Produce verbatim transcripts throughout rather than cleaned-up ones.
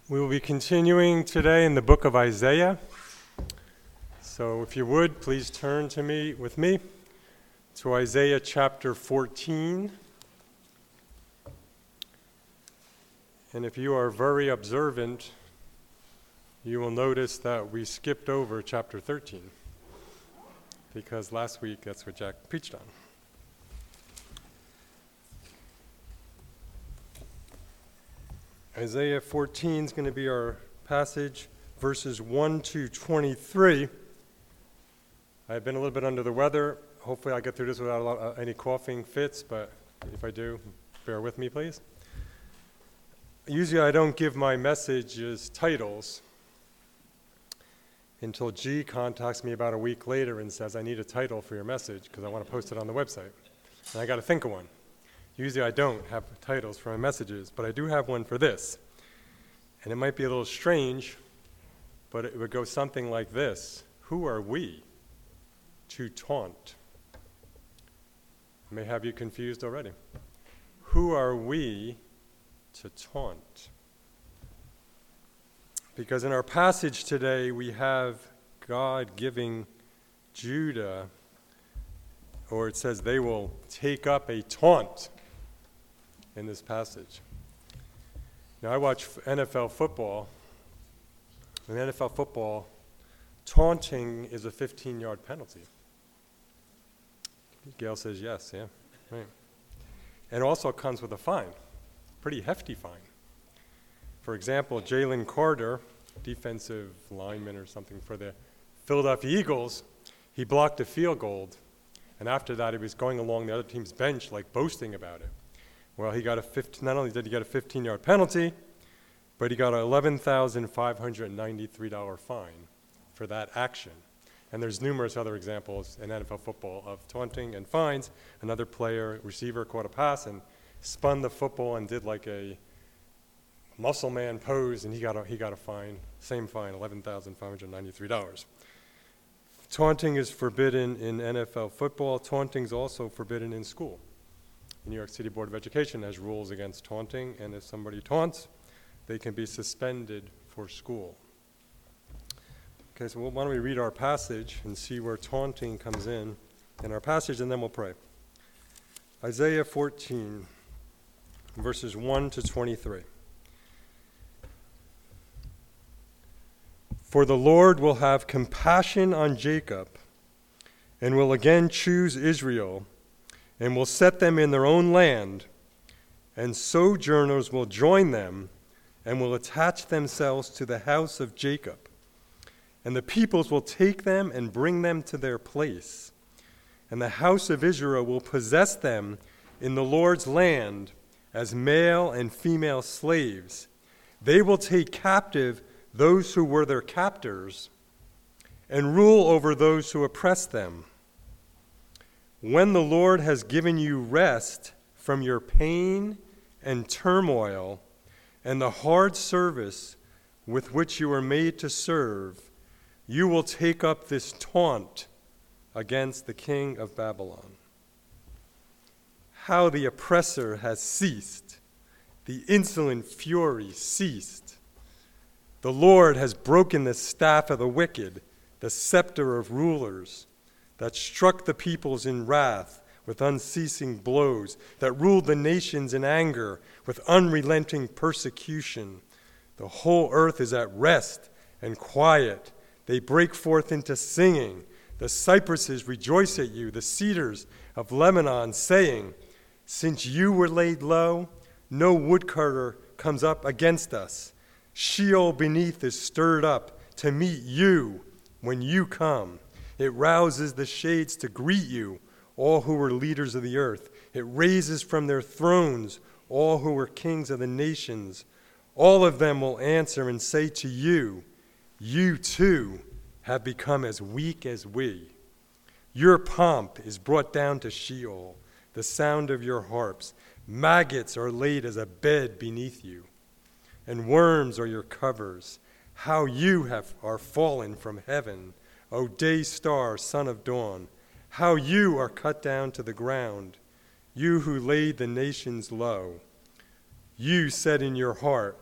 We will be continuing today in the book of Isaiah. So if you would, please turn to me with me to Isaiah chapter fourteen. And if you are very observant, you will notice that we skipped over chapter thirteen, because last week that's what Jack preached on. Isaiah fourteen is going to be our passage, verses one to twenty-three. I've been a little bit under the weather. Hopefully I'll get through this without a lot, uh, any coughing fits, but if I do, bear with me, please. Usually I don't give my messages titles until G contacts me about a week later and says, I need a title for your message because I want to post it on the website. And I got to think of one. Usually I don't have titles for my messages, but I do have one for this. And it might be a little strange, but it would go something like this. Who are we to taunt? I may have you confused already. Who are we to taunt? Because in our passage today, we have God giving Judah, or it says they will take up a taunt in this passage. Now, I watch N F L football. In N F L football, taunting is a fifteen-yard penalty. Gail says yes, yeah, right. And also comes with a fine, pretty hefty fine. For example, Jalen Carter, defensive lineman or something for the Philadelphia Eagles, he blocked a field goal, and after that he was going along the other team's bench like boasting about it. Well, he got a fifteen, not only did he get a fifteen-yard penalty, but he got an eleven thousand five hundred ninety-three dollars fine for that action. And there's numerous other examples in N F L football of taunting and fines. Another player, receiver, caught a pass and spun the football and did like a muscle man pose, and he got a, he got a fine, same fine, eleven thousand five hundred ninety-three dollars. Taunting is forbidden in N F L football. Taunting is also forbidden in school. The New York City Board of Education has rules against taunting, and if somebody taunts, they can be suspended for school. Okay, so why don't we read our passage and see where taunting comes in in our passage, and then we'll pray. Isaiah fourteen, verses one to twenty-three. For the Lord will have compassion on Jacob, and will again choose Israel, and will set them in their own land, and sojourners will join them, and will attach themselves to the house of Jacob. And the peoples will take them and bring them to their place. And the house of Israel will possess them in the Lord's land as male and female slaves. They will take captive those who were their captors, and rule over those who oppress them. When the Lord has given you rest from your pain and turmoil and the hard service with which you are made to serve, you will take up this taunt against the king of Babylon. How the oppressor has ceased, the insolent fury ceased. The Lord has broken the staff of the wicked, the scepter of rulers, that struck the peoples in wrath with unceasing blows, that ruled the nations in anger with unrelenting persecution. The whole earth is at rest and quiet. They break forth into singing. The cypresses rejoice at you, the cedars of Lebanon, saying, since you were laid low, no woodcutter comes up against us. Sheol beneath is stirred up to meet you when you come. It rouses the shades to greet you, all who were leaders of the earth. It raises from their thrones all who were kings of the nations. All of them will answer and say to you, you too have become as weak as we. Your pomp is brought down to Sheol, the sound of your harps. Maggots are laid as a bed beneath you, and worms are your covers. How you have are fallen from heaven, O day star, son of dawn. How you are cut down to the ground, you who laid the nations low. You said in your heart,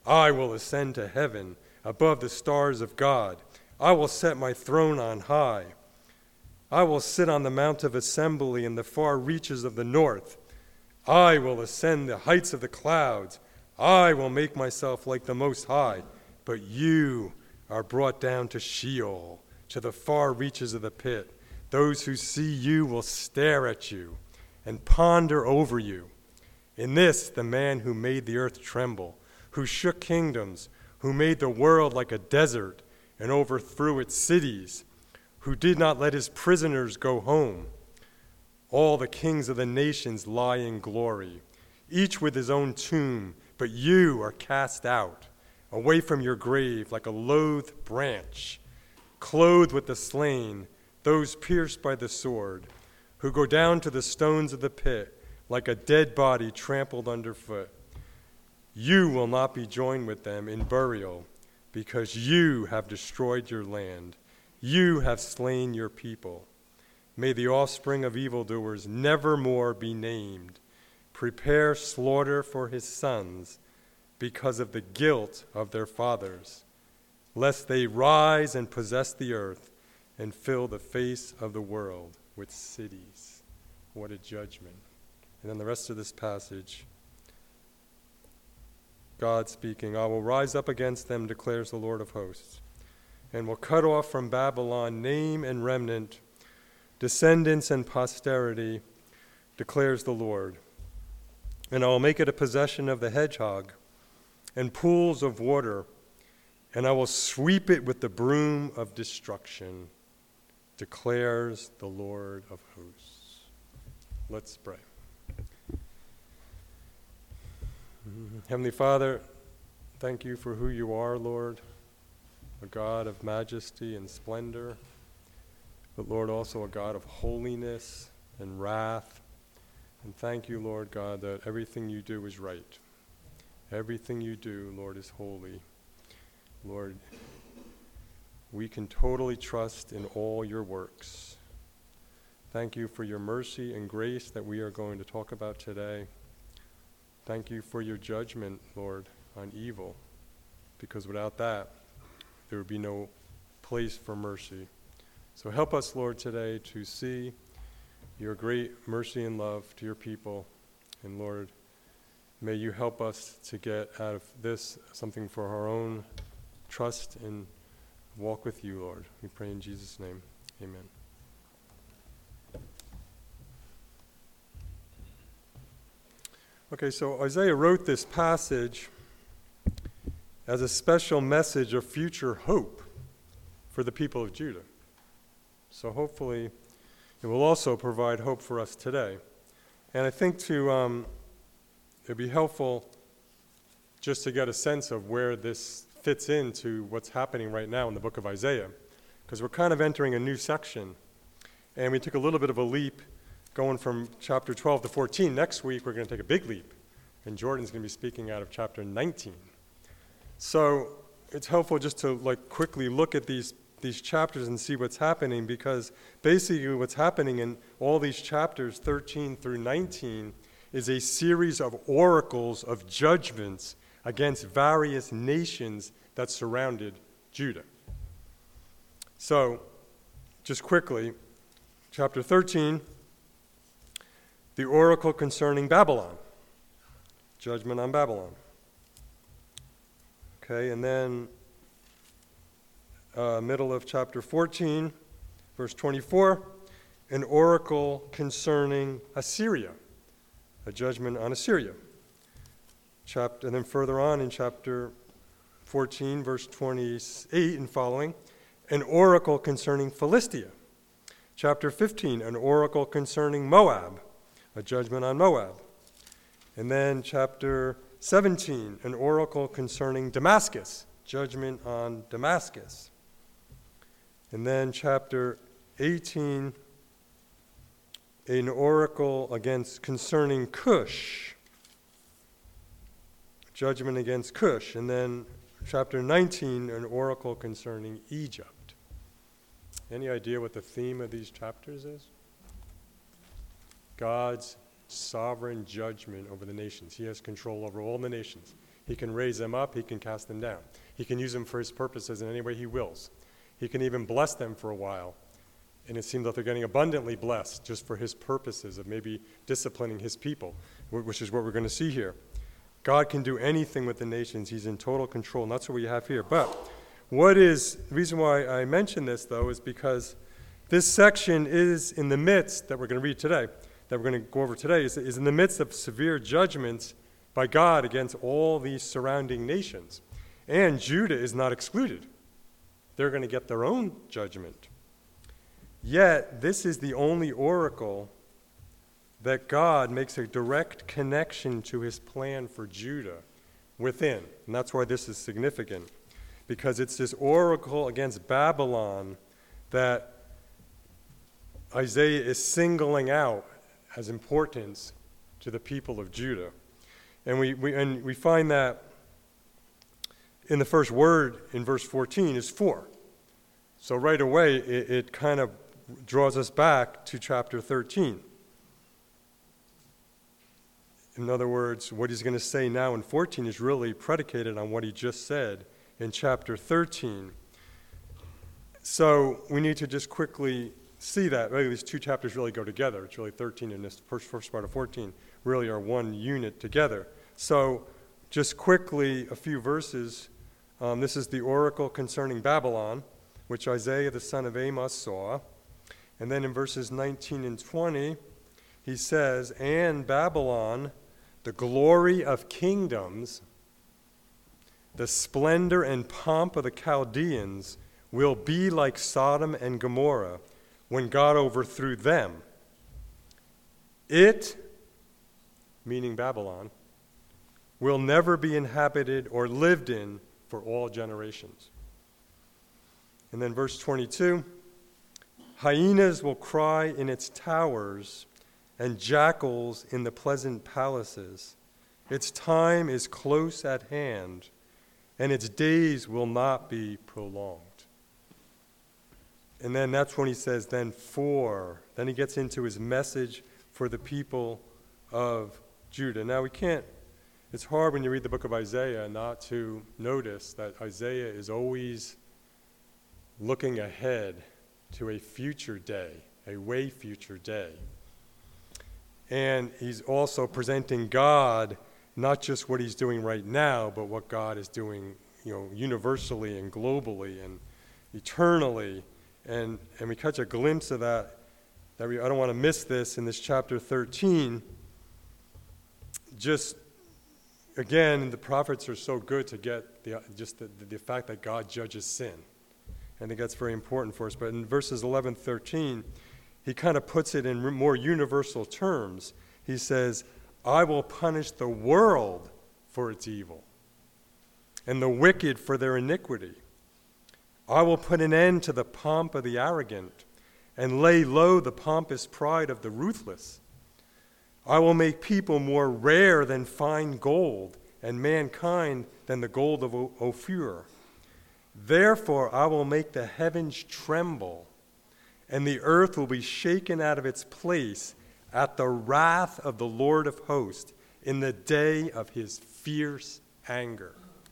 I will ascend to heaven above the stars of God. I will set my throne on high. I will sit on the mount of assembly in the far reaches of the north. I will ascend the heights of the clouds. I will make myself like the Most High. But you are brought down to Sheol, to the far reaches of the pit. Those who see you will stare at you and ponder over you. In this, the man who made the earth tremble, who shook kingdoms, who made the world like a desert and overthrew its cities, who did not let his prisoners go home. All the kings of the nations lie in glory, each with his own tomb, but you are cast out, away from your grave like a loathed branch, clothed with the slain, those pierced by the sword, who go down to the stones of the pit like a dead body trampled underfoot. You will not be joined with them in burial, because you have destroyed your land. You have slain your people. May the offspring of evildoers never more be named. Prepare slaughter for his sons because of the guilt of their fathers, lest they rise and possess the earth and fill the face of the world with cities. What a judgment. And then the rest of this passage, God speaking, I will rise up against them, declares the Lord of hosts, and will cut off from Babylon name and remnant, descendants and posterity, declares the Lord. And I will make it a possession of the hedgehog and pools of water, and I will sweep it with the broom of destruction, declares the Lord of hosts. Let's pray. Heavenly Father, thank you for who you are, Lord, a God of majesty and splendor, but Lord, also a God of holiness and wrath. And thank you, Lord God, that everything you do is right. Everything you do, Lord, is holy. Lord, we can totally trust in all your works. Thank you for your mercy and grace that we are going to talk about today. Thank you for your judgment, Lord, on evil, because without that, there would be no place for mercy. So help us, Lord, today to see your great mercy and love to your people. And Lord, may you help us to get out of this something for our own trust and walk with you, Lord. We pray in Jesus' name. Amen. Okay, so Isaiah wrote this passage as a special message of future hope for the people of Judah. So hopefully it will also provide hope for us today. And I think to um, it would be helpful just to get a sense of where this fits into what's happening right now in the book of Isaiah, because we're kind of entering a new section. And we took a little bit of a leap going from chapter twelve to fourteen. Next week, we're going to take a big leap, and Jordan's going to be speaking out of chapter nineteen. So it's helpful just to like quickly look at these, these chapters and see what's happening, because basically what's happening in all these chapters, thirteen through nineteen, is a series of oracles of judgments against various nations that surrounded Judah. So, just quickly, chapter thirteen, the oracle concerning Babylon, judgment on Babylon. Okay, and then uh, middle of chapter fourteen, verse twenty-four, an oracle concerning Assyria, a judgment on Assyria. Chapter, and then further on in chapter fourteen, verse twenty-eight and following, an oracle concerning Philistia. Chapter fifteen, an oracle concerning Moab, a judgment on Moab. And then chapter seventeen, an oracle concerning Damascus, judgment on Damascus. And then chapter eighteen, an oracle against concerning Cush, judgment against Cush. And then chapter nineteen, an oracle concerning Egypt. Any idea what the theme of these chapters is? God's sovereign judgment over the nations. He has control over all the nations. He can raise them up. He can cast them down. He can use them for his purposes in any way he wills. He can even bless them for a while. And it seems like they're getting abundantly blessed just for his purposes of maybe disciplining his people, which is what we're going to see here. God can do anything with the nations. He's in total control, and that's what we have here. But what is, the reason why I mention this, though, is because this section is in the midst, that we're going to read today, that we're going to go over today, is, is in the midst of severe judgments by God against all these surrounding nations. And Judah is not excluded. They're going to get their own judgment. Yet, this is the only oracle that God makes a direct connection to his plan for Judah within. And that's why this is significant, because it's this oracle against Babylon that Isaiah is singling out as importance to the people of Judah. And we, we, and we find that in the first word in verse fourteen is for. So right away, it, it kind of draws us back to chapter thirteen. In other words, what he's going to say now in fourteen is really predicated on what he just said in chapter thirteen. So we need to just quickly see that. Really, these two chapters really go together. It's really thirteen and this first, first part of fourteen really are one unit together. So just quickly, a few verses. Um, this is the oracle concerning Babylon, which Isaiah the son of Amos saw. And then in verses nineteen and twenty, he says, "And Babylon, the glory of kingdoms, the splendor and pomp of the Chaldeans, will be like Sodom and Gomorrah when God overthrew them. It," meaning Babylon, "will never be inhabited or lived in for all generations." And then verse twenty-two, "Hyenas will cry in its towers, and jackals in the pleasant palaces. Its time is close at hand, and its days will not be prolonged." And then that's when he says, then for, then he gets into his message for the people of Judah. Now we can't, it's hard when you read the book of Isaiah not to notice that Isaiah is always looking ahead to a future day, a way future day. And he's also presenting God, not just what he's doing right now, but what God is doing, you know, universally and globally and eternally. And and we catch a glimpse of that. That we, I don't want to miss this in this chapter thirteen. Just again, the prophets are so good to get the just the, the fact that God judges sin. I think that's very important for us. But in verses eleven, thirteen, he kind of puts it in more universal terms. He says, "I will punish the world for its evil, and the wicked for their iniquity. I will put an end to the pomp of the arrogant, and lay low the pompous pride of the ruthless. I will make people more rare than fine gold, and mankind than the gold of Ophir. Therefore I will make the heavens tremble, and the earth will be shaken out of its place at the wrath of the Lord of hosts in the day of his fierce anger."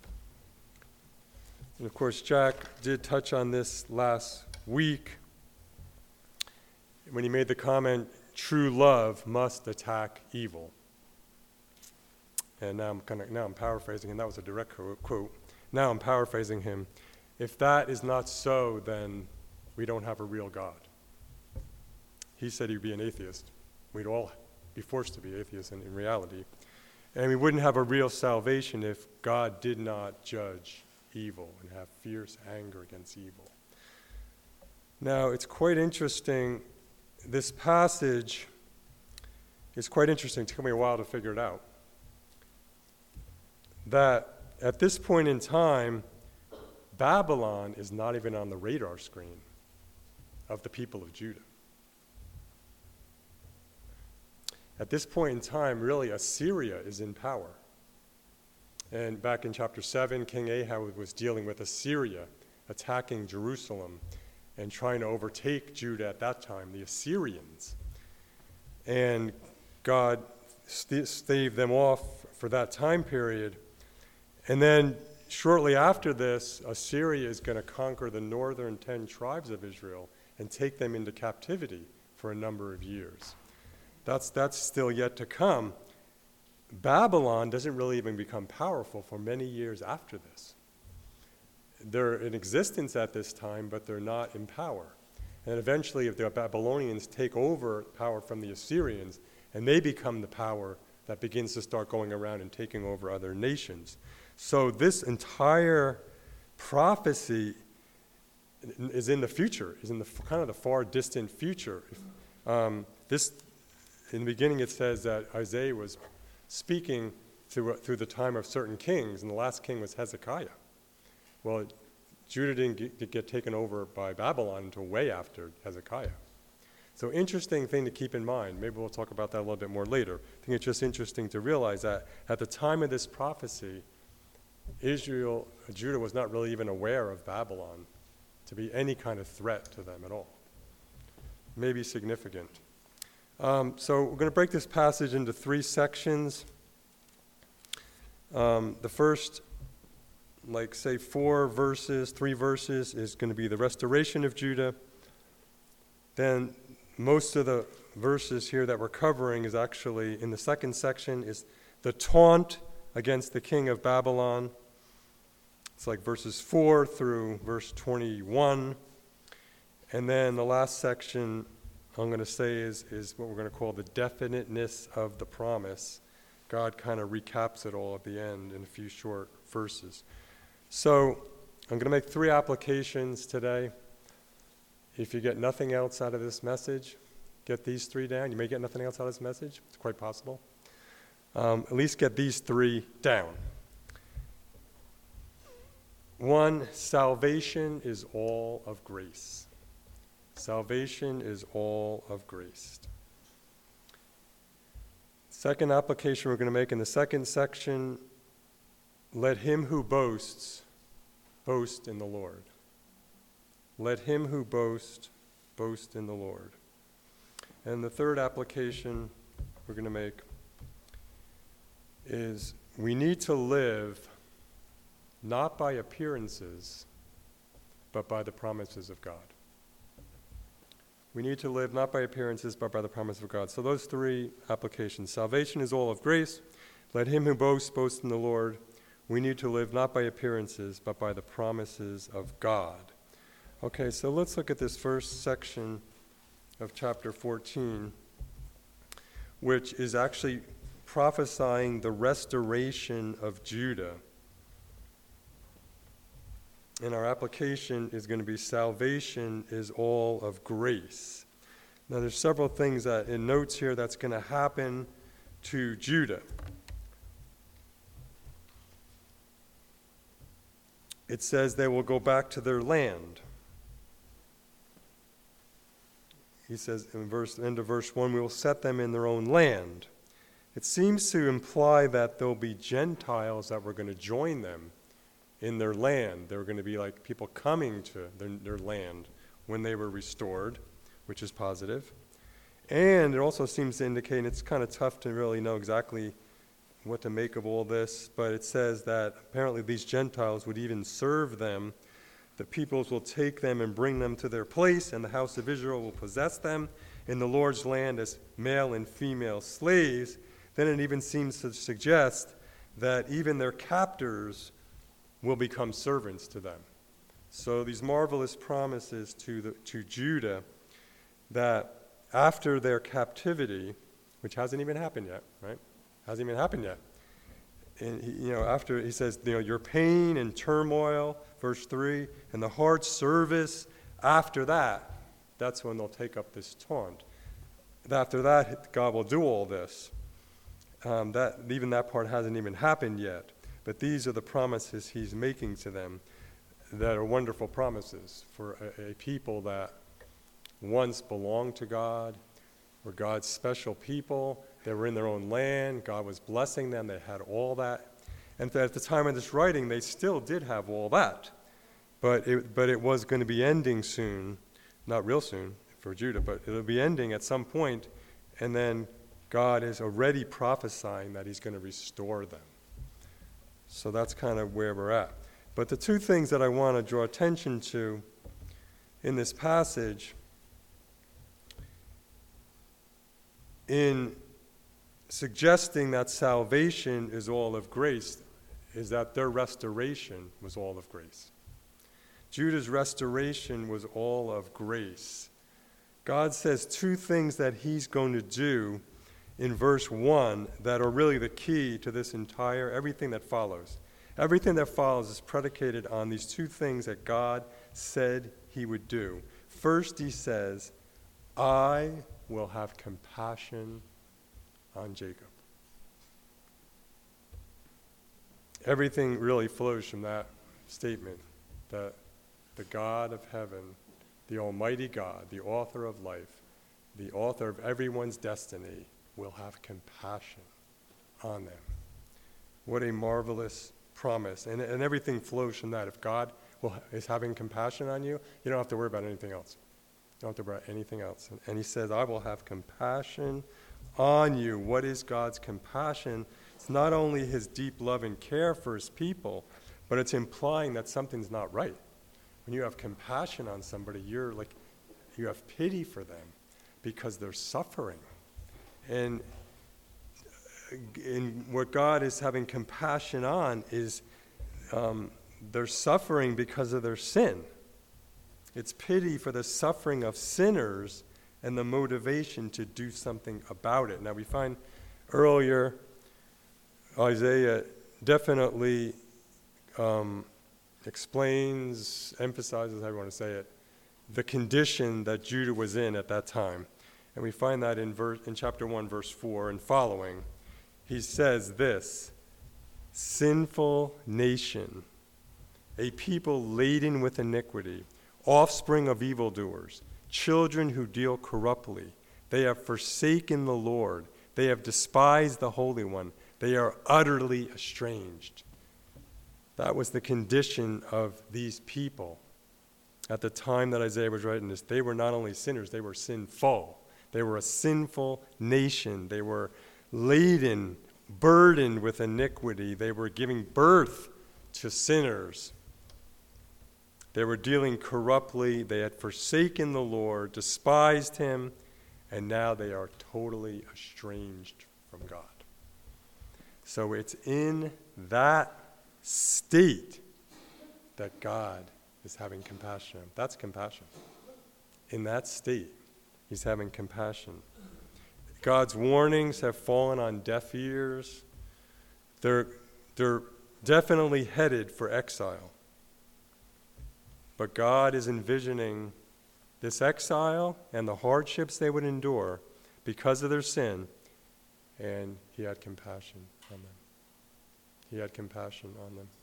And of course, Jack did touch on this last week when he made the comment, "True love must attack evil." And now I'm kind of now I'm paraphrasing him. That was a direct quote. Now I'm paraphrasing him. If that is not so, then we don't have a real God. He said he'd be an atheist. We'd all be forced to be atheists in, in reality. And we wouldn't have a real salvation if God did not judge evil and have fierce anger against evil. Now, it's quite interesting. This passage is quite interesting. It took me a while to figure it out. That at this point in time, Babylon is not even on the radar screen of the people of Judah. At this point in time, really, Assyria is in power. And back in chapter seven, King Ahab was dealing with Assyria, attacking Jerusalem and trying to overtake Judah at that time, the Assyrians. And God st- staved them off for that time period. And then shortly after this, Assyria is going to conquer the northern ten tribes of Israel and take them into captivity for a number of years. That's, that's still yet to come. Babylon doesn't really even become powerful for many years after this. They're in existence at this time, but they're not in power. And eventually, if the Babylonians take over power from the Assyrians, and they become the power that begins to start going around and taking over other nations. So this entire prophecy is in the future, is in the kind of the far distant future. Um, this, in the beginning, it says that Isaiah was speaking through, through the time of certain kings, and the last king was Hezekiah. Well, Judah didn't get, get taken over by Babylon until way after Hezekiah. So interesting thing to keep in mind. Maybe we'll talk about that a little bit more later. I think it's just interesting to realize that at the time of this prophecy, Israel, Judah was not really even aware of Babylon to be any kind of threat to them at all. Maybe significant. Um, so we're going to break this passage into three sections. Um, the first, like say four verses, three verses, is going to be the restoration of Judah. Then most of the verses here that we're covering is actually, in the second section, is the taunt against the king of Babylon. It's like verses four through verse twenty-one. And then the last section, I'm going to say, is, is what we're going to call the definiteness of the promise. God kind of recaps it all at the end in a few short verses. So I'm going to make three applications today. If you get nothing else out of this message, get these three down. You may get nothing else out of this message. It's quite possible. Um, at least get these three down. One, salvation is all of grace. Salvation is all of grace. Second application we're going to make in the second section, let him who boasts, boast in the Lord. Let him who boasts, boast in the Lord. And the third application we're going to make is we need to live not by appearances, but by the promises of God. We need to live not by appearances, but by the promise of God. So those three applications. Salvation is all of grace. Let him who boasts, boast in the Lord. We need to live not by appearances, but by the promises of God. Okay, so let's look at this first section of chapter fourteen, which is actually prophesying the restoration of Judah. And our application is going to be salvation is all of grace. Now there's several things that in notes here that's going to happen to Judah. It says they will go back to their land. He says in verse end of verse one, we will set them in their own land. It seems to imply that there'll be Gentiles that were going to join them in their land. They were going to be like people coming to their, their land when they were restored, which is positive. And it also seems to indicate, and it's kind of tough to really know exactly what to make of all this, but it says that apparently these Gentiles would even serve them. The peoples will take them and bring them to their place, and the house of Israel will possess them in the Lord's land as male and female slaves. Then it even seems to suggest that even their captors will become servants to them. So these marvelous promises to the, to Judah that after their captivity, which hasn't even happened yet, right? Hasn't even happened yet. And he, you know, after he says, you know, your pain and turmoil, verse three, and the hard service, after that, that's when they'll take up this taunt. After that, God will do all this. Um, that even that part hasn't even happened yet. But these are the promises he's making to them that are wonderful promises for a, a people that once belonged to God, were God's special people. They were in their own land. God was blessing them. They had all that. And at the time of this writing, they still did have all that. But it, but it was going to be ending soon. Not real soon for Judah, but it'll be ending at some point. And then God is already prophesying that he's going to restore them. So that's kind of where we're at. But the two things that I want to draw attention to in this passage, in suggesting that salvation is all of grace, is that their restoration was all of grace. Judah's restoration was all of grace. God says two things that he's going to do in verse one that are really the key to this entire, everything that follows. Everything that follows is predicated on these two things that God said he would do. First, he says, I will have compassion on Jacob. Everything really flows from that statement, that the God of heaven, the Almighty God, the author of life, the author of everyone's destiny, will have compassion on them. What a marvelous promise. And, and everything flows from that. If God will, is having compassion on you, you don't have to worry about anything else. You don't have to worry about anything else. And, and he says, I will have compassion on you. What is God's compassion? It's not only his deep love and care for his people, but it's implying that something's not right. When you have compassion on somebody, you're like, you have pity for them because they're suffering. And in what God is having compassion on is um, they're suffering because of their sin. It's pity for the suffering of sinners and the motivation to do something about it. Now we find earlier Isaiah definitely um, explains, emphasizes, how you want to say it, the condition that Judah was in at that time. And we find that in verse, in chapter one, verse four and following. He says this, sinful nation, a people laden with iniquity, offspring of evildoers, children who deal corruptly. They have forsaken the Lord. They have despised the Holy One. They are utterly estranged. That was the condition of these people at the time that Isaiah was writing this. They were not only sinners, they were sinful. They were a sinful nation. They were laden, burdened with iniquity. They were giving birth to sinners. They were dealing corruptly. They had forsaken the Lord, despised him, and now they are totally estranged from God. So it's in that state that God is having compassion. That's compassion. In that state, he's having compassion. God's warnings have fallen on deaf ears. They're, they're definitely headed for exile. But God is envisioning this exile and the hardships they would endure because of their sin, and he had compassion on them. He had compassion on them.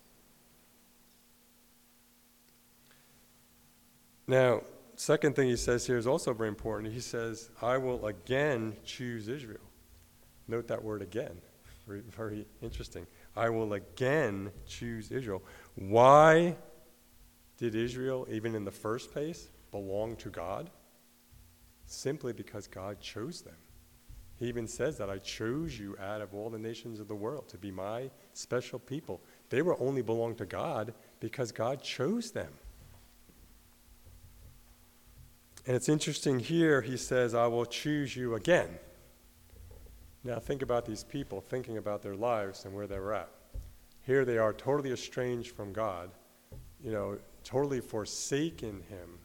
Now, second thing he says here is also very important. He says, I will again choose Israel. Note that word again. Very, very interesting. I will again choose Israel. Why did Israel, even in the first place, belong to God? Simply because God chose them. He even says that I chose you out of all the nations of the world to be my special people. They were only belong to God because God chose them. And it's interesting here, he says, I will choose you again. Now think about these people, thinking about their lives and where they were at. Here they are totally estranged from God, you know, totally forsaken him.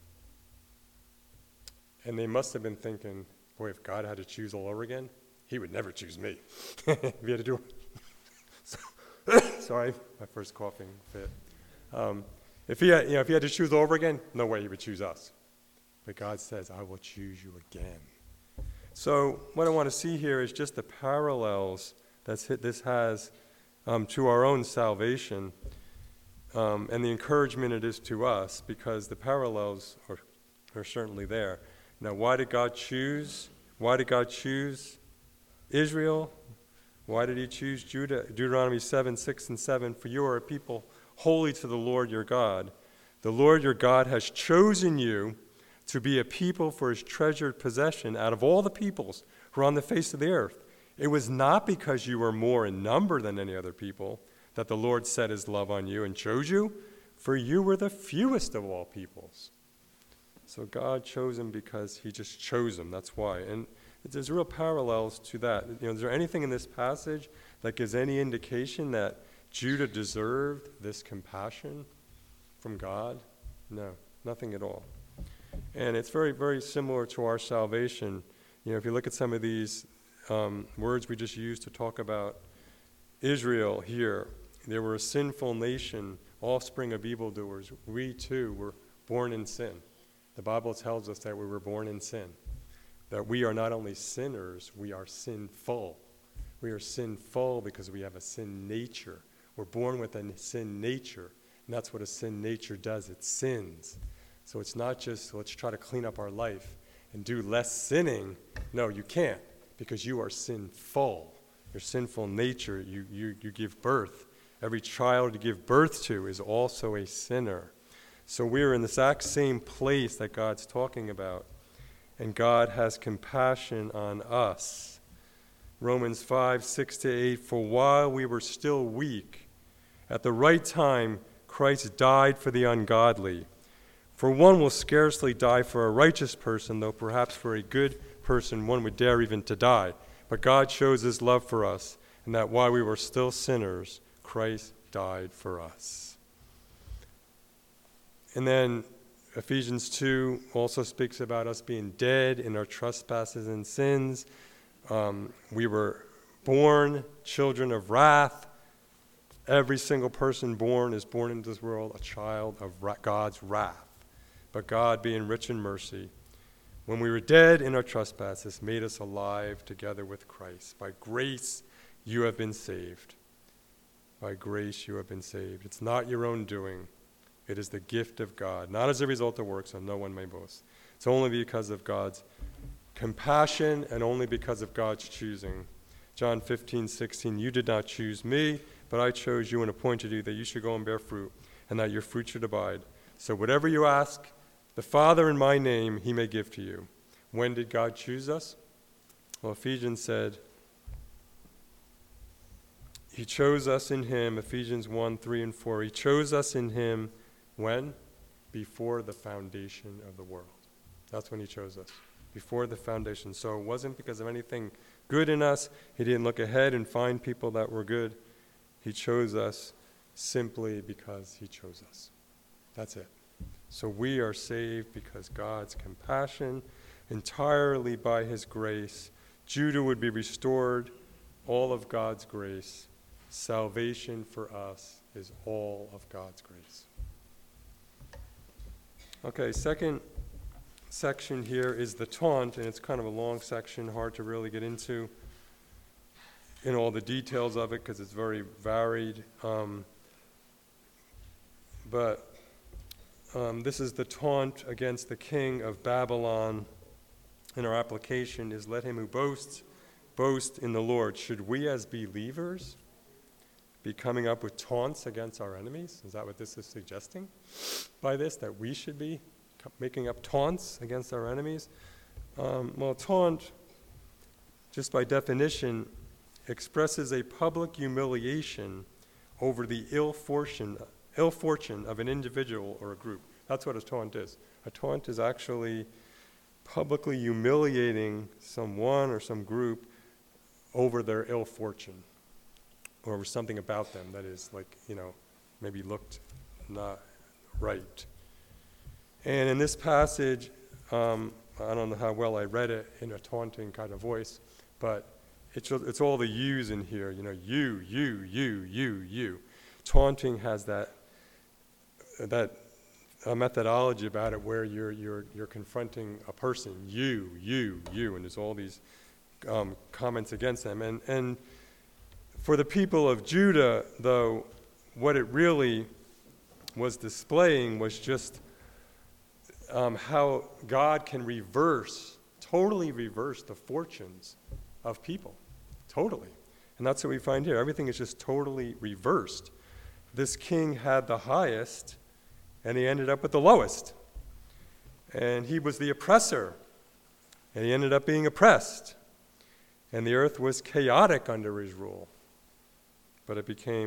And they must have been thinking, boy, if God had to choose all over again, he would never choose me. If he had to do it. Sorry, my first coughing fit. Um, if, he had, you know, if he had to choose all over again, no way he would choose us. But God says, I will choose you again. So what I want to see here is just the parallels that this has um, to our own salvation um, and the encouragement it is to us, because the parallels are, are certainly there. Now, why did God choose? Why did God choose Israel? Why did he choose Judah? Deuteronomy seven, six, and seven, for you are a people holy to the Lord your God. The Lord your God has chosen you to be a people for his treasured possession out of all the peoples who are on the face of the earth. It was not because you were more in number than any other people that the Lord set his love on you and chose you, for you were the fewest of all peoples. So God chose him because he just chose him. That's why. And there's real parallels to that. You know, is there anything in this passage that gives any indication that Judah deserved this compassion from God? No, nothing at all. And it's very, very similar to our salvation. You know, if you look at some of these um, words we just used to talk about Israel here, they were a sinful nation, offspring of evildoers. We too were born in sin. The Bible tells us that we were born in sin, that we are not only sinners, we are sinful. We are sinful because we have a sin nature. We're born with a sin nature, and that's what a sin nature does. It sins. So it's not just, let's try to clean up our life and do less sinning. No, you can't, because you are sinful. Your sinful nature, you, you, you give birth. Every child you give birth to is also a sinner. So we're in the exact same place that God's talking about, and God has compassion on us. Romans five, six to eight, for while we were still weak, at the right time Christ died for the ungodly. For one will scarcely die for a righteous person, though perhaps for a good person one would dare even to die. But God shows his love for us, and that while we were still sinners, Christ died for us. And then Ephesians two also speaks about us being dead in our trespasses and sins. Um, we were born children of wrath. Every single person born is born into this world a child of ra- God's wrath. But God, being rich in mercy, when we were dead in our trespasses, made us alive together with Christ. By grace you have been saved. By grace you have been saved. It's not your own doing. It is the gift of God, not as a result of works, so no one may boast. It's only because of God's compassion and only because of God's choosing. John fifteen, sixteen, you did not choose me, but I chose you and appointed you that you should go and bear fruit, and that your fruit should abide. So whatever you ask the Father in my name, he may give to you. When did God choose us? Well, Ephesians said, he chose us in him, Ephesians one, three, and four. He chose us in him when? Before the foundation of the world. That's when he chose us, before the foundation. So it wasn't because of anything good in us. He didn't look ahead and find people that were good. He chose us simply because he chose us. That's it. So we are saved because God's compassion, entirely by his grace. Judah would be restored, all of God's grace. Salvation for us is all of God's grace. Okay, second section here is the taunt, and it's kind of a long section, hard to really get into in all the details of it because it's very varied. Um, but um, this is the taunt against the king of Babylon, and our application is, let him who boasts, boast in the Lord. Should we as believers be coming up with taunts against our enemies? Is that what this is suggesting by this, that we should be making up taunts against our enemies? Um, well, taunt, just by definition, expresses a public humiliation over the ill fortune, ill fortune of an individual or a group. That's what a taunt is. A taunt is actually publicly humiliating someone or some group over their ill fortune, or something about them that is, like, you know, maybe looked not right. And in this passage, um, I don't know how well I read it in a taunting kind of voice, but it's, it's all the yous in here, you know, you, you, you, you, you. Taunting has that that uh, methodology about it where you're you're you're confronting a person, you, you, you, and there's all these um, comments against them. And and for the people of Judah, though, what it really was displaying was just um, how God can reverse, totally reverse the fortunes of people. Totally. And that's what we find here. Everything is just totally reversed. This king had the highest, and he ended up with the lowest. And he was the oppressor, and he ended up being oppressed. And the earth was chaotic under his rule. But it became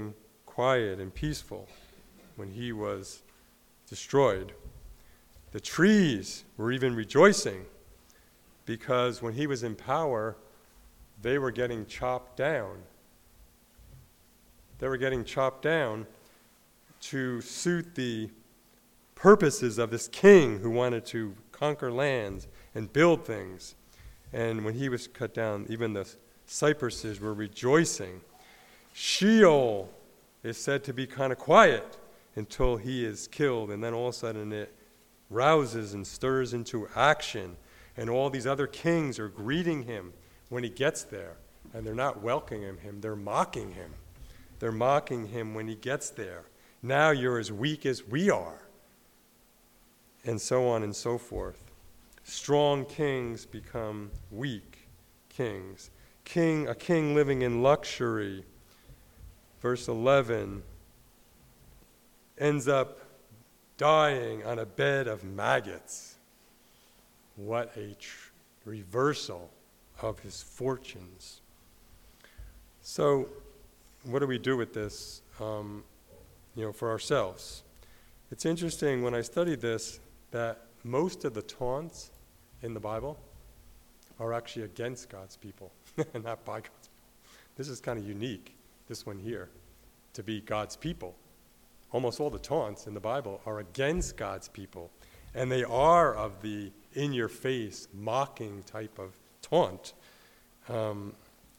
quiet and peaceful when he was destroyed. The trees were even rejoicing because when he was in power, they were getting chopped down. They were getting chopped down to suit the purposes of this king who wanted to conquer lands and build things. And when he was cut down, even the cypresses were rejoicing. Sheol is said to be kind of quiet until he is killed, and then all of a sudden it rouses and stirs into action, and all these other kings are greeting him when he gets there, and they're not welcoming him, they're mocking him. They're mocking him when he gets there. Now you're as weak as we are, and so on and so forth. Strong kings become weak kings. King, a king living in luxury, verse eleven, ends up dying on a bed of maggots. What a tr- reversal of his fortunes. So, what do we do with this, um, you know, for ourselves? It's interesting when I studied this that most of the taunts in the Bible are actually against God's people, not by God's people. This is kind of unique, this one here, to be God's people. Almost all the taunts in the Bible are against God's people, and they are of the in-your-face, mocking type of taunt. Um,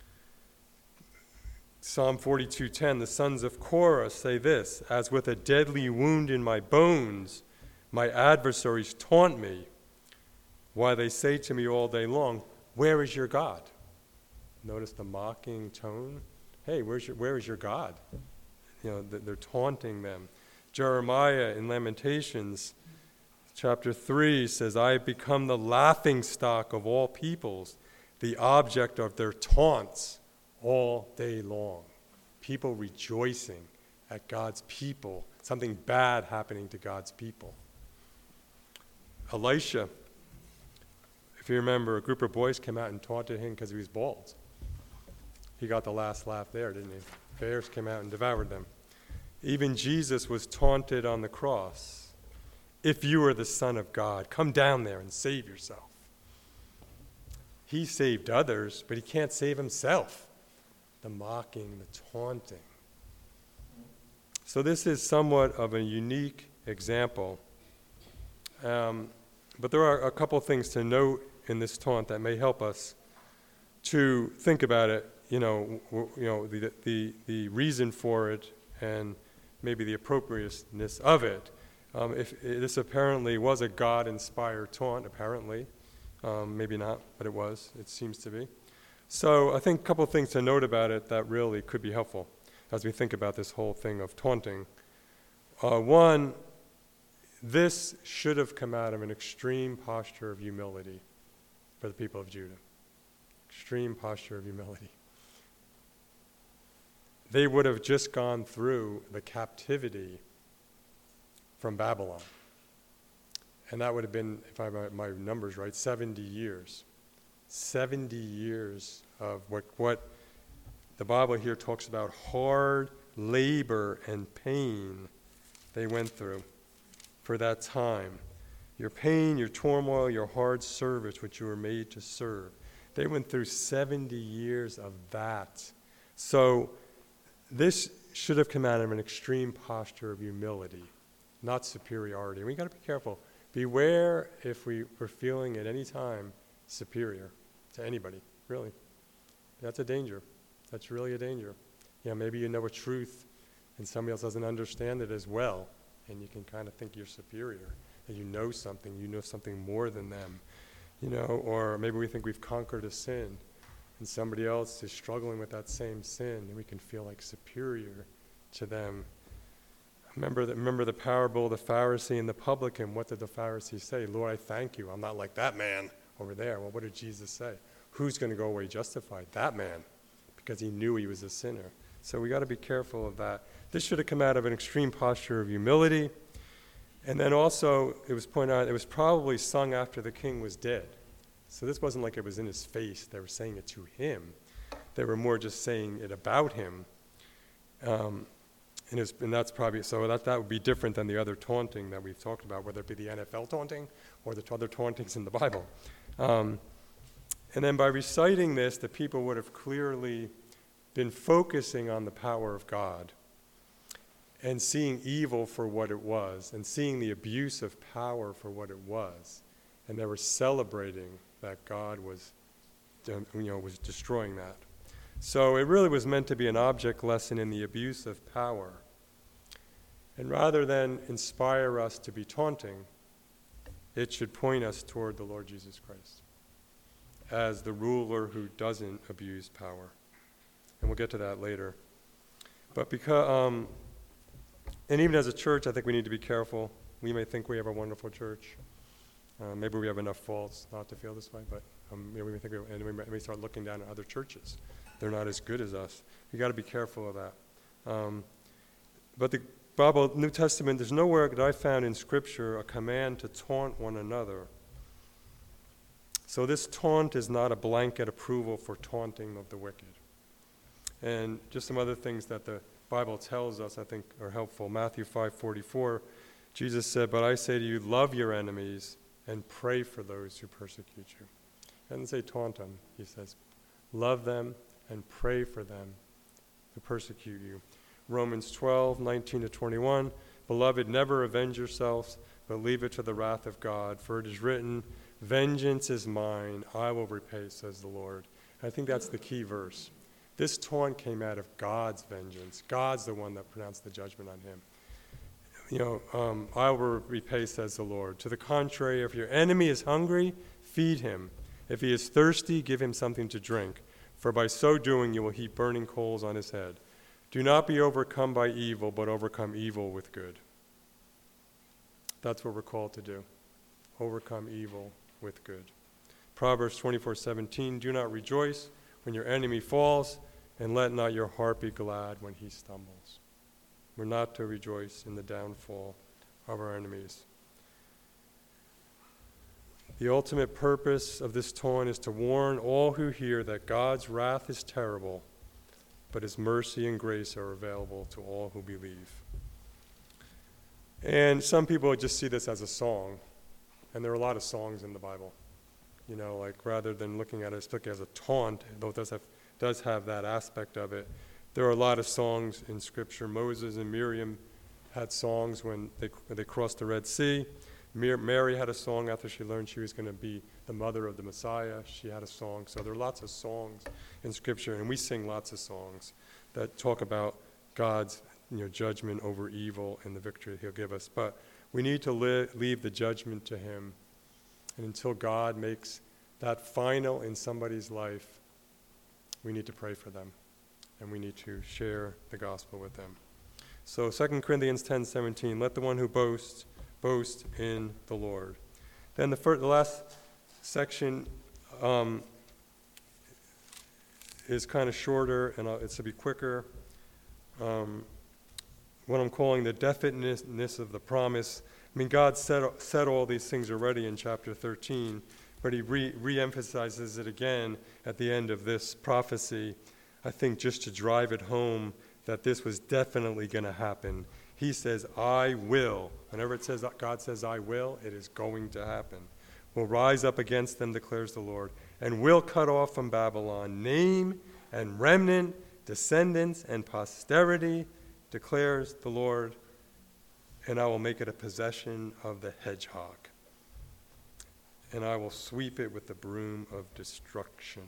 Psalm forty-two ten, the sons of Korah say this, as with a deadly wound in my bones, my adversaries taunt me, while they say to me all day long, where is your God? Notice the mocking tone. Hey, where's your, where is your God? You know, they're taunting them. Jeremiah in Lamentations chapter three says, I have become the laughingstock of all peoples, the object of their taunts all day long. People rejoicing at God's people, something bad happening to God's people. Elisha, if you remember, a group of boys came out and taunted him because he was bald. He got the last laugh there, didn't he? Bears came out and devoured them. Even Jesus was taunted on the cross. If you are the Son of God, come down there and save yourself. He saved others, but he can't save himself. The mocking, the taunting. So this is somewhat of a unique example. Um, but there are a couple things to note in this taunt that may help us to think about it, you know, w- you know, the, the, the reason for it and maybe the appropriateness of it. Um, if, if this apparently was a God-inspired taunt, apparently. Um, maybe not, but it was. It seems to be. So I think a couple of things to note about it that really could be helpful as we think about this whole thing of taunting. Uh, one, this should have come out of an extreme posture of humility for the people of Judah. Extreme posture of humility. They would have just gone through the captivity from Babylon. And that would have been, if I have my numbers right, seventy years. seventy years of what, what the Bible here talks about, hard labor and pain they went through for that time. Your pain, your turmoil, your hard service, which you were made to serve. They went through seventy years of that. So this should have come out of an extreme posture of humility, not superiority. And we got to be careful. Beware if we were feeling at any time superior to anybody, really. That's a danger. That's really a danger. Yeah, maybe you know a truth and somebody else doesn't understand it as well, and you can kind of think you're superior, that you know something, you know something more than them, you know, or maybe we think we've conquered a sin, and somebody else is struggling with that same sin, and we can feel like superior to them. Remember the, remember the parable of the Pharisee and the publican. What did the Pharisee say? Lord, I thank you. I'm not like that man over there. Well, what did Jesus say? Who's going to go away justified? That man, because he knew he was a sinner. So we got to be careful of that. This should have come out of an extreme posture of humility. And then also, it was pointed out, it was probably sung after the king was dead. So this wasn't like it was in his face. They were saying it to him. They were more just saying it about him. Um, And, it's, and that's probably, so that, that would be different than the other taunting that we've talked about, whether it be the N F L taunting or the other tauntings in the Bible. Um, and then by reciting this, the people would have clearly been focusing on the power of God and seeing evil for what it was and seeing the abuse of power for what it was. And they were celebrating that God was, you know, was destroying that. So it really was meant to be an object lesson in the abuse of power. And rather than inspire us to be taunting, it should point us toward the Lord Jesus Christ as the ruler who doesn't abuse power. And we'll get to that later. But because, um, and even as a church, I think we need to be careful. We may think we have a wonderful church. Uh, maybe we have enough faults not to feel this way, but um, maybe we think, we, and we may, we may start looking down at other churches. They're not as good as us. You got to be careful of that. Um, but the Bible, New Testament, there's nowhere that I found in Scripture a command to taunt one another. So this taunt is not a blanket approval for taunting of the wicked. And just some other things that the Bible tells us, I think, are helpful. Matthew five forty-four, Jesus said, "But I say to you, love your enemies and pray for those who persecute you." He doesn't say taunt them. He says, love them and pray for them who persecute you. Romans twelve nineteen to twenty-one, "Beloved, never avenge yourselves, but leave it to the wrath of God. For it is written, vengeance is mine, I will repay, says the Lord." And I think that's the key verse. This taunt came out of God's vengeance. God's the one that pronounced the judgment on him. You know, um, I will repay, says the Lord. To the contrary, if your enemy is hungry, feed him. If he is thirsty, give him something to drink. For by so doing, you will heap burning coals on his head. Do not be overcome by evil, but overcome evil with good. That's what we're called to do. Overcome evil with good. Proverbs twenty-four seventeen, "Do not rejoice when your enemy falls, and let not your heart be glad when he stumbles." We're not to rejoice in the downfall of our enemies. The ultimate purpose of this taunt is to warn all who hear that God's wrath is terrible, but his mercy and grace are available to all who believe. And some people just see this as a song, and there are a lot of songs in the Bible. You know, like rather than looking at it as a taunt, though it does have, does have that aspect of it, there are a lot of songs in Scripture. Moses and Miriam had songs when they, when they crossed the Red Sea. Mary had a song after she learned she was going to be the mother of the Messiah. She had a song. So there are lots of songs in Scripture, and we sing lots of songs that talk about God's, you know, judgment over evil and the victory he'll give us. But we need to li- leave the judgment to him. And until God makes that final in somebody's life, we need to pray for them, and we need to share the gospel with them. So Second Corinthians ten seventeen, "Let the one who boasts boast in the Lord." Then the, first, the last section um, is kind of shorter, and I'll, it's to be quicker. Um, what I'm calling the definiteness of the promise. I mean, God said, said all these things already in chapter thirteen, but he re, re-emphasizes it again at the end of this prophecy, I think just to drive it home that this was definitely going to happen. He says, I will. Whenever it says God says, I will, it is going to happen. Will rise up against them, declares the Lord, and will cut off from Babylon name and remnant, descendants and posterity, declares the Lord, and I will make it a possession of the hedgehog, and I will sweep it with the broom of destruction.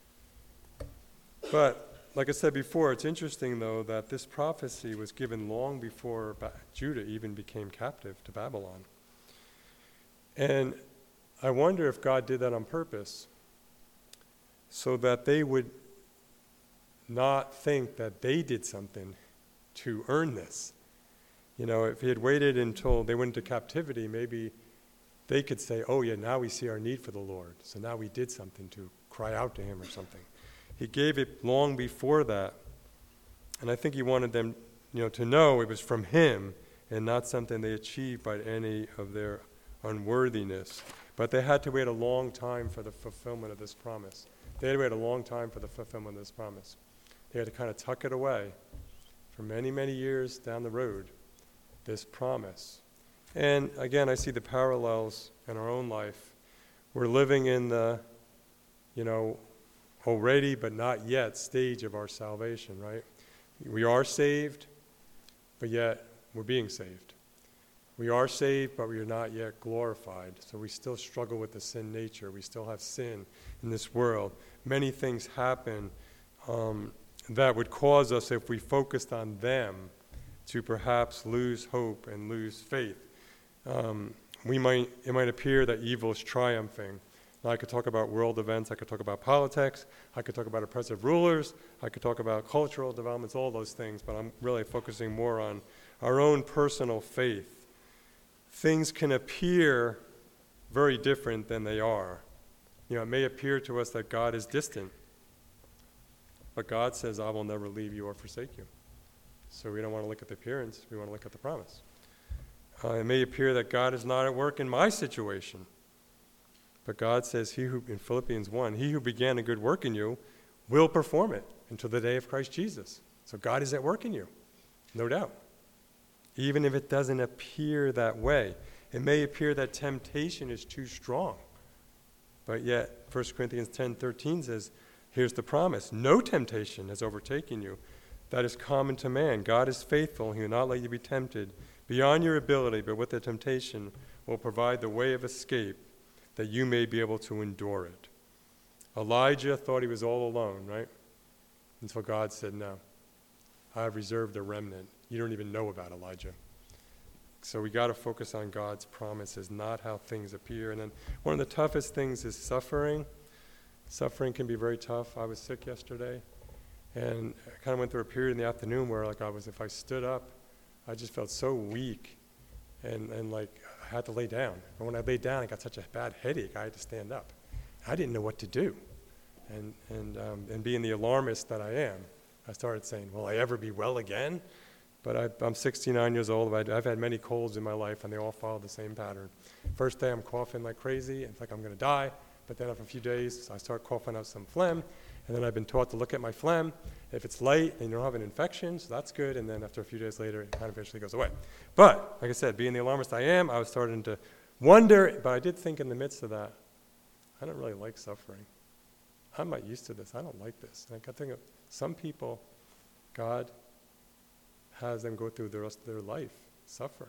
But like I said before, it's interesting, though, that this prophecy was given long before ba- Judah even became captive to Babylon. And I wonder if God did that on purpose so that they would not think that they did something to earn this. You know, if he had waited until they went into captivity, maybe they could say, oh, yeah, now we see our need for the Lord, so now we did something to cry out to him or something. He gave it long before that. And I think he wanted them, you know, to know it was from him and not something they achieved by any of their unworthiness. But they had to wait a long time for the fulfillment of this promise. They had to wait a long time for the fulfillment of this promise. They had to kind of tuck it away for many, many years down the road, this promise. And again, I see the parallels in our own life. We're living in the, you know, already but not yet stage of our salvation, right? We are saved, but yet we're being saved. We are saved, but we are not yet glorified. So we still struggle with the sin nature. We still have sin in this world. Many things happen um, that would cause us, if we focused on them, to perhaps lose hope and lose faith. Um, we might it might appear that evil is triumphing. Now, I could talk about world events. I could talk about politics. I could talk about oppressive rulers. I could talk about cultural developments, all those things. But I'm really focusing more on our own personal faith. Things can appear very different than they are. You know, it may appear to us that God is distant. But God says, I will never leave you or forsake you. So we don't want to look at the appearance. We want to look at the promise. Uh, it may appear that God is not at work in my situation. But God says, he who, in Philippians one, he who began a good work in you will perform it until the day of Christ Jesus. So God is at work in you, no doubt. Even if it doesn't appear that way. It may appear that temptation is too strong. But yet, First Corinthians ten thirteen says, here's the promise. No temptation has overtaken you. That is common to man. God is faithful. He will not let you be tempted beyond your ability, but with the temptation will provide the way of escape that you may be able to endure it. Elijah thought he was all alone, right? Until God said, no, I have reserved a remnant. You don't even know about Elijah. So we got to focus on God's promises, not how things appear. And then one of the toughest things is suffering. Suffering can be very tough. I was sick yesterday, and I kind of went through a period in the afternoon where, like, I was, if I stood up, I just felt so weak, and, and like, I had to lay down. And when I laid down, I got such a bad headache, I had to stand up. I didn't know what to do. And, and, um, and being the alarmist that I am, I started saying, will I ever be well again? But I, I'm sixty-nine years old. I've had many colds in my life, and they all follow the same pattern. First day, I'm coughing like crazy. It's like I'm going to die. But then after a few days, I start coughing out some phlegm. And then I've been taught to look at my phlegm. If it's light and you don't have an infection, so that's good. And then after a few days later, it kind of eventually goes away. But, like I said, being the alarmist I am, I was starting to wonder. But I did think in the midst of that, I don't really like suffering. I'm not used to this. I don't like this. And I got to think of some people, God has them go through the rest of their life suffering.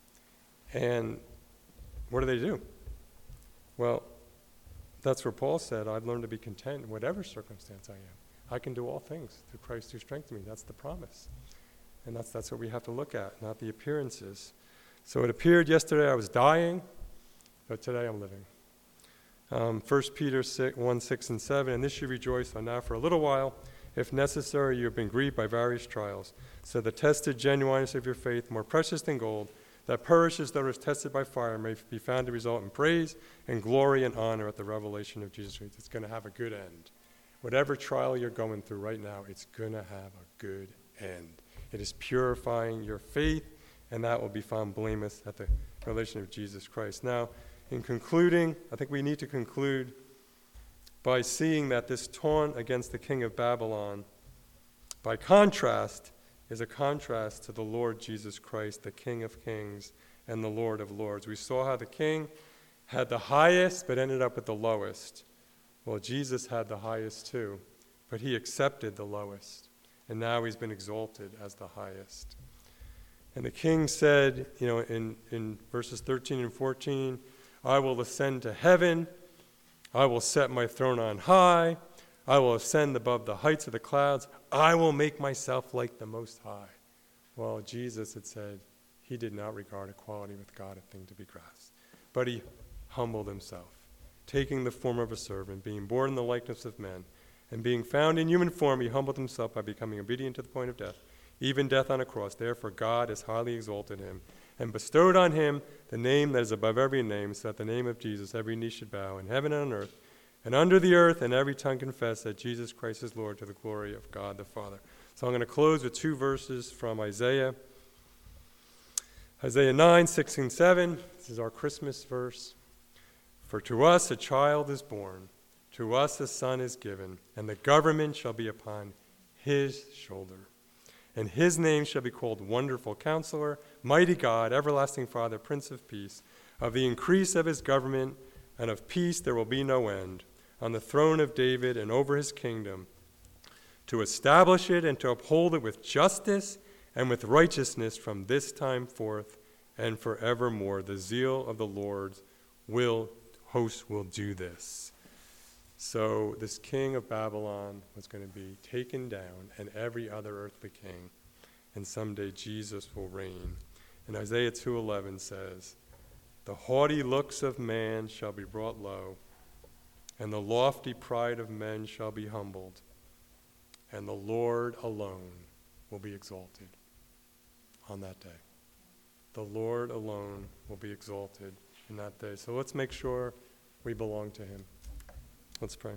And what do they do? Well, that's where Paul said, I've learned to be content in whatever circumstance I am. I can do all things through Christ who strengthens me. That's the promise. And that's that's what we have to look at, not the appearances. So it appeared yesterday I was dying, but today I'm living. Um, First Peter one, six, and seven, and this you rejoice on now for a little while. If necessary, you have been grieved by various trials. So the tested genuineness of your faith, more precious than gold, that perishes though it is tested by fire, may be found to result in praise and glory and honor at the revelation of Jesus Christ. It's going to have a good end. Whatever trial you're going through right now, it's going to have a good end. It is purifying your faith, and that will be found blameless at the revelation of Jesus Christ. Now, in concluding, I think we need to conclude by seeing that this taunt against the king of Babylon, by contrast, is a contrast to the Lord Jesus Christ, the King of Kings and the Lord of Lords. We saw how the king had the highest but ended up with the lowest. Well, Jesus had the highest too, but he accepted the lowest, and now he's been exalted as the highest. And the king said, you know, in, in verses thirteen and fourteen, I will ascend to heaven, I will set my throne on high, I will ascend above the heights of the clouds, I will make myself like the Most High. Well, Jesus had said he did not regard equality with God a thing to be grasped, but he humbled himself, taking the form of a servant, being born in the likeness of men, and being found in human form, he humbled himself by becoming obedient to the point of death, even death on a cross. Therefore God has highly exalted him and bestowed on him the name that is above every name, so that the name of Jesus every knee should bow in heaven and on earth and under the earth, and every tongue confess that Jesus Christ is Lord, to the glory of God the Father. So I'm going to close with two verses from Isaiah. Isaiah nine, six, and seven. This is our Christmas verse. For to us a child is born, to us a son is given, and the government shall be upon his shoulder. And his name shall be called Wonderful Counselor, Mighty God, Everlasting Father, Prince of Peace. Of the increase of his government and of peace there will be no end, on the throne of David and over his kingdom, to establish it and to uphold it with justice and with righteousness from this time forth and forevermore. The zeal of the Lord will, host will do this. So this king of Babylon was going to be taken down, and every other earthly king, and someday Jesus will reign. And Isaiah two eleven says, the haughty looks of man shall be brought low, and the lofty pride of men shall be humbled, and the Lord alone will be exalted on that day. The Lord alone will be exalted in that day. So let's make sure we belong to him. Let's pray.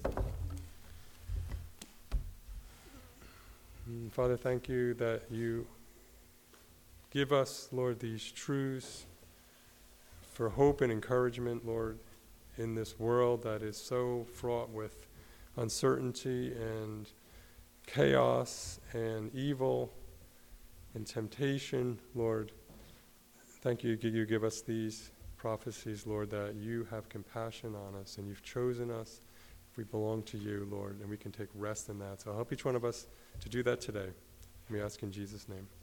Father, thank you that you give us, Lord, these truths for hope and encouragement, Lord, in this world that is so fraught with uncertainty and chaos and evil and temptation, Lord. Thank you, you give us these prophecies, Lord, that you have compassion on us and you've chosen us if we belong to you, Lord, and we can take rest in that. So help each one of us to do that today. We ask in Jesus' name.